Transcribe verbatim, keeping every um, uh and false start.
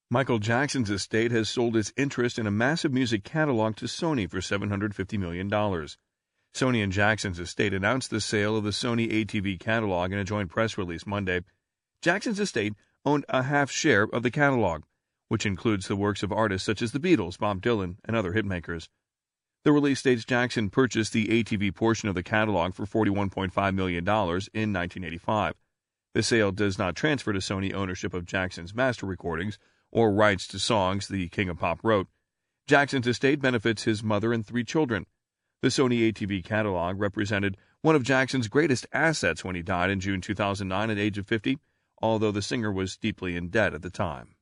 Michael Jackson's estate has sold its interest in a massive music catalog to Sony for seven hundred fifty million dollars. Sony and Jackson's estate announced the sale of the Sony A T V catalog in a joint press release Monday. Jackson's estate owned a half share of the catalog, which includes the works of artists such as the Beatles, Bob Dylan, and other hitmakers. The release states Jackson purchased the A T V portion of the catalog for forty-one point five million dollars in nineteen eighty-five. The sale does not transfer to Sony ownership of Jackson's master recordings or rights to songs the King of Pop wrote. Jackson's estate benefits his mother and three children. The Sony A T V catalog represented one of Jackson's greatest assets when he died in June two thousand nine at the age of fifty, although the singer was deeply in debt at the time.